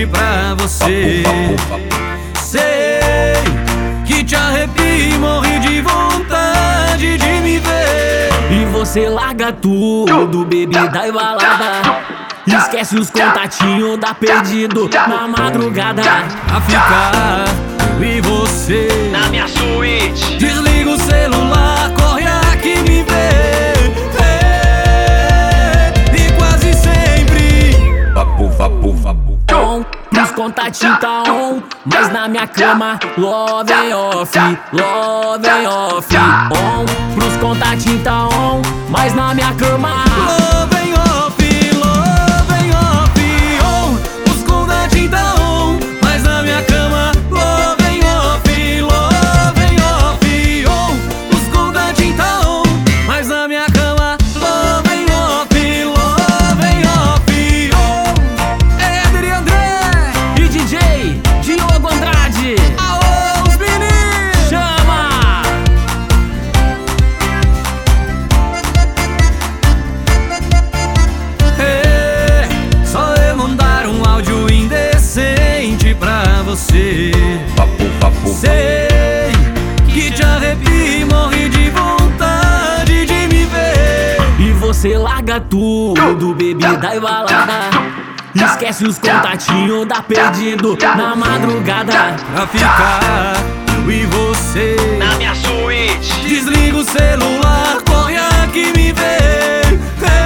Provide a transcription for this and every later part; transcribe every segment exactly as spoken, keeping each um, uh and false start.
pra você. Sei que te arrepia e morre de vontade de me ver. E você larga tudo, bebida e balada, esquece os contatinhos, dá perdido na madrugada. A ficar eu e você na minha suíte, desliga o celular, corre aqui me ver. E quase sempre vapo, vapo, vapo. On, pros contatinhos tá on, mas na minha cama love and off, love and off. On, pros contatinhos tá on, mas na minha cama love and off, love and off. On, os contatinhos tá on, mas na minha cama love and off, love and off. On, os contatinhos tá on, mas na minha cama love and off, love and off. On, Éder e André e D J Diogo Andrade. Aô, os meninos! Chama! É, só eu mandar um áudio indecente pra você. Vapo, vapo. Sei que te arrepia e morre de vontade de me ver. E você larga tudo, bebida e balada, esquece os contatinhos, dá perdido na madrugada. Pra ficar eu e você na minha suíte, desliga o celular, corre aqui me ver.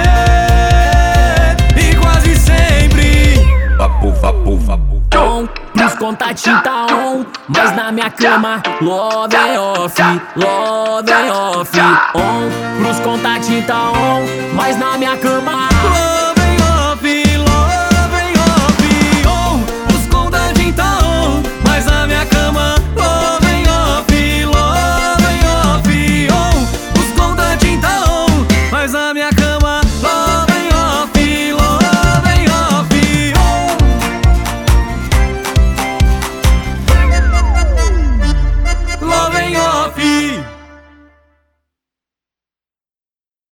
É, e quase sempre Vapo, vapo, vapo. On, pros contatinhos tá on, mas na minha cama love and off, love and off. On, pros contatinhos tá on, mas na minha cama